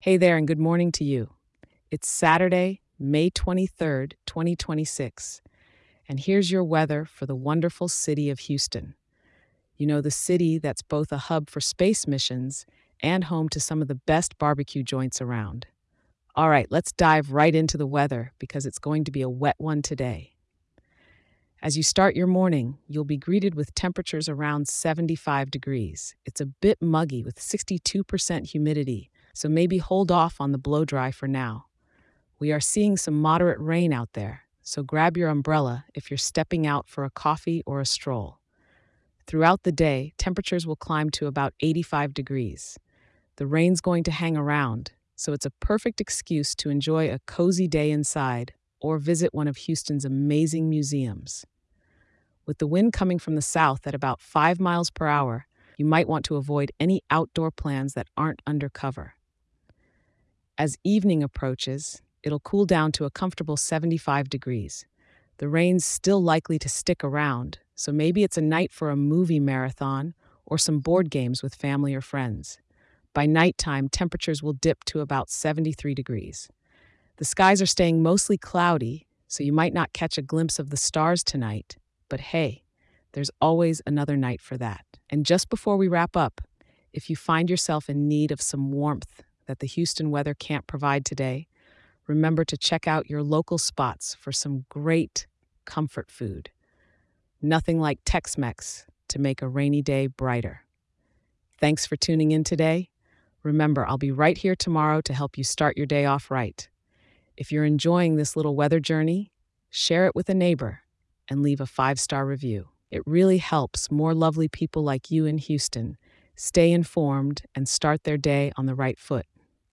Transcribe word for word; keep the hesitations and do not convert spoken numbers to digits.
Hey there, and good morning to you. It's Saturday, May twenty-third, twenty twenty-six, and here's your weather for the wonderful city of Houston. You know, the city that's both a hub for space missions and home to some of the best barbecue joints around. All right, let's dive right into the weather because it's going to be a wet one today. As you start your morning, you'll be greeted with temperatures around seventy-five degrees. It's a bit muggy with sixty-two percent humidity, so maybe hold off on the blow dry for now. We are seeing some moderate rain out there, so grab your umbrella if you're stepping out for a coffee or a stroll. Throughout the day, temperatures will climb to about eighty-five degrees. The rain's going to hang around, so it's a perfect excuse to enjoy a cozy day inside or visit one of Houston's amazing museums. With the wind coming from the south at about five miles per hour, you might want to avoid any outdoor plans that aren't under cover. As evening approaches, it'll cool down to a comfortable seventy-five degrees. The rain's still likely to stick around, so maybe it's a night for a movie marathon or some board games with family or friends. By nighttime, temperatures will dip to about seventy-three degrees. The skies are staying mostly cloudy, so you might not catch a glimpse of the stars tonight, but hey, there's always another night for that. And just before we wrap up, if you find yourself in need of some warmth that the Houston weather can't provide today, remember to check out your local spots for some great comfort food. Nothing like Tex-Mex to make a rainy day brighter. Thanks for tuning in today. Remember, I'll be right here tomorrow to help you start your day off right. If you're enjoying this little weather journey, share it with a neighbor and leave a five-star review. It really helps more lovely people like you in Houston stay informed and start their day on the right foot.